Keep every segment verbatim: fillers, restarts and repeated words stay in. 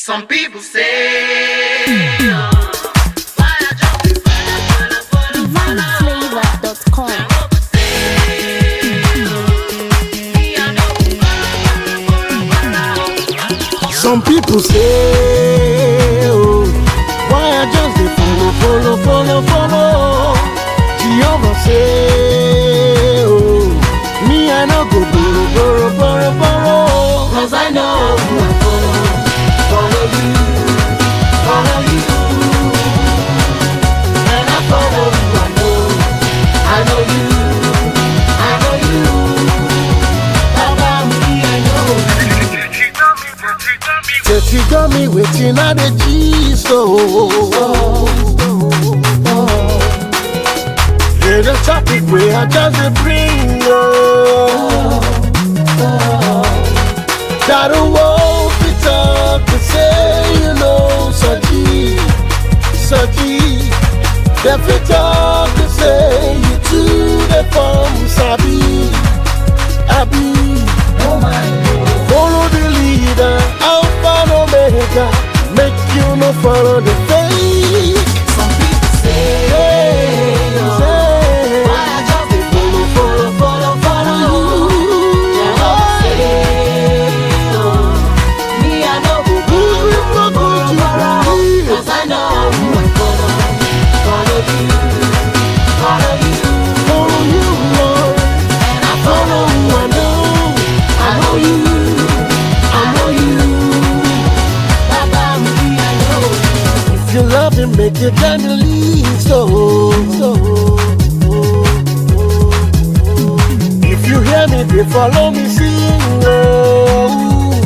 Some people say, oh, why I just be follow, follow, follow, divine flavor dot com. Some people say, oh, why I just dey follow, follow, follow, follow. Jehovah say, oh, me I no go borrow, borrow, borrow, borrow. Cause I know who I follow, follow you, follow you. And I follow who I know, I know you, I know you. Baba me, I know. Tete got me waiting at the G so. Hear the topic where I just dey bring you. That the world be talk to say you know Saji, Saji. They fit talk to say you too the form Sabi, Abi. Follow the leader, Alpha and Omega. Make you no follow the fake. Some people say, oh, Say, why I just dey follow, follow, follow, follow. Jehovah say, oh, me I no go borrow, borrow, borrow. Cause I know who I follow, follow you, follow you. follow you, Lord. And I Follow follow who I know. I know you, I know you. Baba me, I know. If you love him, make it time to leave. So, so. If you hear me, they follow me, sing. Oh,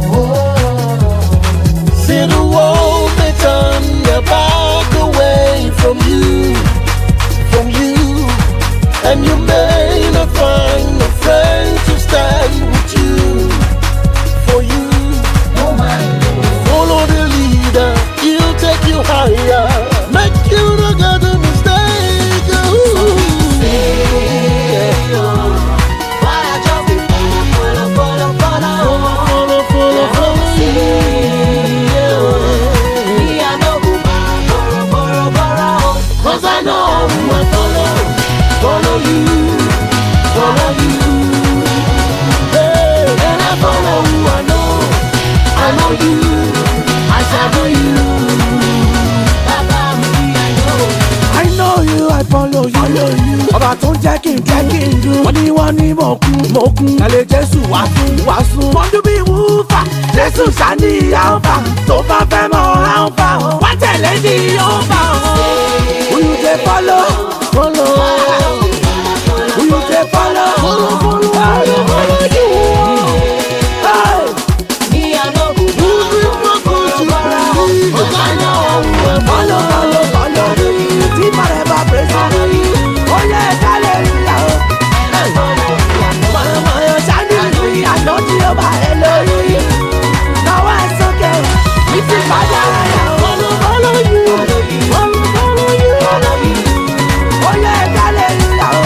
see the world, they turn their back away from you, from you. And you may not find a friend to stand with you, for you. Follow the leader, he'll take you higher. Make you not get a mistake. Ooh. Why I just dey follow, follow, follow, follow. Follow, follow, follow you. Me I no go borrow, borrow, borrow. Cause I know who I follow, follow you, follow you. Hey, And I follow who I know, I know you, I shall know you. Baba me, I know. I know you, I follow you. Follow you. Ọba tó ń jẹ́ kí n jẹ́ kí n dùn. Wọ́n ní wọ́n ní mo kú mo kú. Tẹ̀lé Jésù wá sún wá sún. Wọ́n dún bí wúfà. Jésù ṣáni àǹfà. Tó bá fẹ́ mọ àǹfà. Wá tẹ̀lé ní ọ̀fà. Who you dey follow? follow. Who you dey follow? Follow, follow, I dey follow you. Hey. Me I no go borrow, borrow, borrow. Cause I know who I Follow, follow, follow you. Tí màrẹ̀ bá pèsè you. Ó yẹ ká lè rí àwọn. follow who I know. Mọ̀yọ̀mọ̀yọ̀ ṣáni ìlú àná tí ó bá ẹ lórí. Náwó ẹ̀ sókè, ní ti padà rẹ̀. Follow, follow you. Follow, follow you. Ó yẹ ká lè rí àwọn.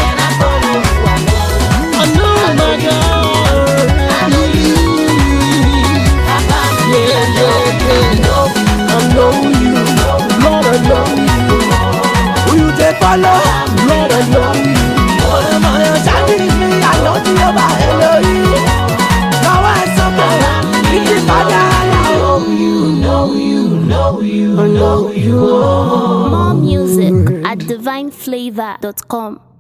I know my God. I know you. Yeah, yeah, yeah. I know you. Lord, I know you. Who you dey follow? Lord, I know you. Mọ̀yọ̀mọ̀yọ̀ ṣáni ìlú àná tí ó bá ẹ lórí. Náwó ẹ̀ sókè, ní ti padà rẹ̀. You know you, know you, I know you. More music at divine flavor dot com.